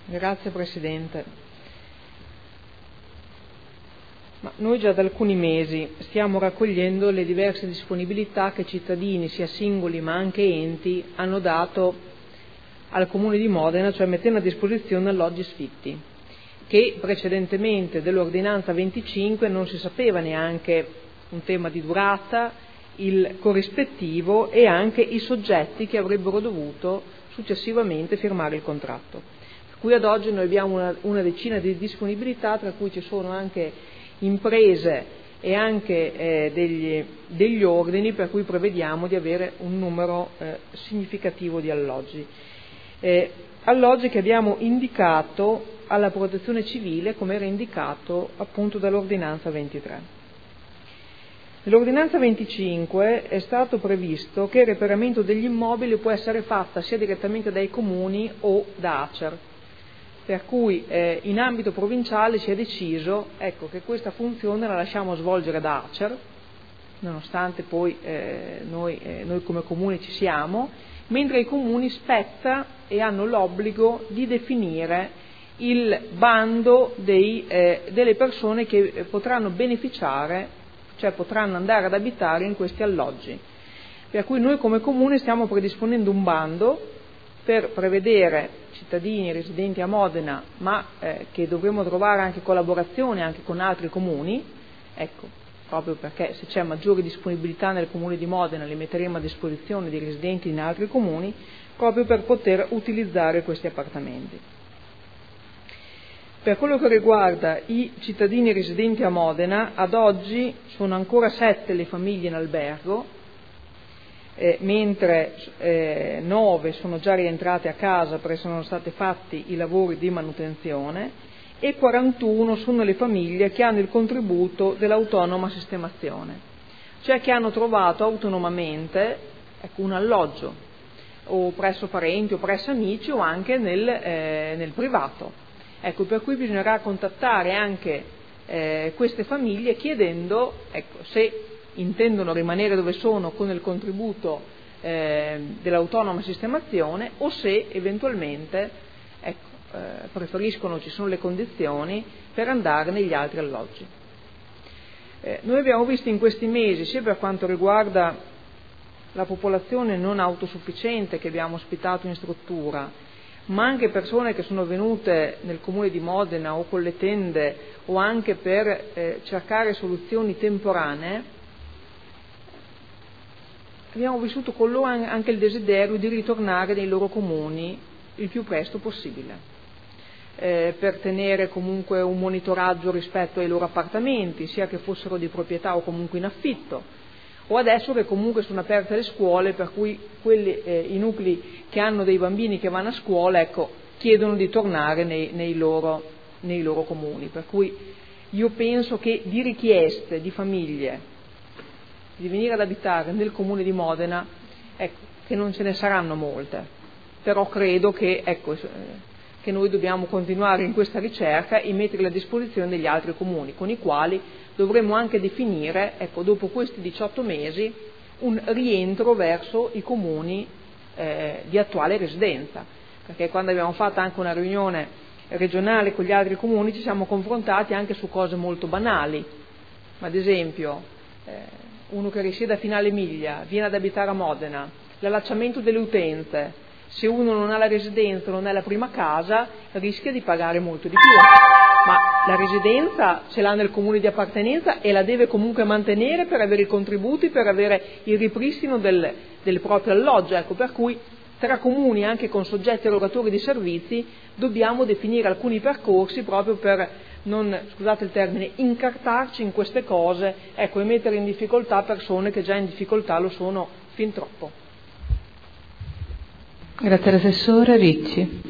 Grazie Presidente. Noi già da alcuni mesi stiamo raccogliendo le diverse disponibilità che cittadini, sia singoli ma anche enti, hanno dato al Comune di Modena, cioè mettendo a disposizione alloggi sfitti, che precedentemente dell'ordinanza 25 non si sapeva neanche un tema di durata, il corrispettivo e anche i soggetti che avrebbero dovuto successivamente firmare il contratto. Per cui ad oggi noi abbiamo una decina di disponibilità, tra cui ci sono anche imprese e anche degli ordini, per cui prevediamo di avere un numero significativo di alloggi. Alloggi che abbiamo indicato alla Protezione Civile come era indicato appunto dall'ordinanza 23. Nell'ordinanza 25 è stato previsto che il reperimento degli immobili può essere fatta sia direttamente dai comuni o da Acer, per cui in ambito provinciale si è deciso che questa funzione la lasciamo svolgere da Acer, nonostante poi noi come comune ci siamo, mentre ai comuni spetta e hanno l'obbligo di definire il bando delle persone che potranno beneficiare, cioè potranno andare ad abitare in questi alloggi. Per cui noi come comune stiamo predisponendo un bando per prevedere cittadini residenti a Modena, ma che dovremo trovare anche collaborazione anche con altri comuni, proprio perché se c'è maggiore disponibilità nel comune di Modena li metteremo a disposizione di residenti in altri comuni, proprio per poter utilizzare questi appartamenti. Per quello che riguarda i cittadini residenti a Modena, ad oggi sono ancora 7 le famiglie in albergo, mentre 9 sono già rientrate a casa perché sono stati fatti i lavori di manutenzione e 41 sono le famiglie che hanno il contributo dell'autonoma sistemazione, cioè che hanno trovato autonomamente un alloggio o presso parenti o presso amici o anche nel privato. Per cui bisognerà contattare anche queste famiglie chiedendo se intendono rimanere dove sono con il contributo dell'autonoma sistemazione o se eventualmente preferiscono, ci sono le condizioni per andare negli altri alloggi. Noi abbiamo visto in questi mesi, sia per quanto riguarda la popolazione non autosufficiente che abbiamo ospitato in struttura, ma anche persone che sono venute nel comune di Modena o con le tende o anche per cercare soluzioni temporanee, abbiamo vissuto con loro anche il desiderio di ritornare nei loro comuni il più presto possibile, per tenere comunque un monitoraggio rispetto ai loro appartamenti, sia che fossero di proprietà o comunque in affitto, o adesso che comunque sono aperte le scuole, per cui i nuclei che hanno dei bambini che vanno a scuola chiedono di tornare nei loro comuni. Per cui io penso che di richieste di famiglie di venire ad abitare nel comune di Modena che non ce ne saranno molte, però credo che noi dobbiamo continuare in questa ricerca e metterla a disposizione degli altri comuni con i quali dovremo anche definire, dopo questi 18 mesi, un rientro verso i comuni di attuale residenza, perché quando abbiamo fatto anche una riunione regionale con gli altri comuni ci siamo confrontati anche su cose molto banali, ma ad esempio uno che risiede a Finale Emilia viene ad abitare a Modena, l'allacciamento delle utenze, se uno non ha la residenza, non ha la prima casa, rischia di pagare molto di più, ma la residenza ce l'ha nel comune di appartenenza e la deve comunque mantenere per avere i contributi, per avere il ripristino del proprio alloggio, per cui tra comuni, anche con soggetti erogatori di servizi, dobbiamo definire alcuni percorsi proprio per non, scusate il termine, incartarci in queste cose, e mettere in difficoltà persone che già in difficoltà lo sono fin troppo. Grazie all'assessore Ricci.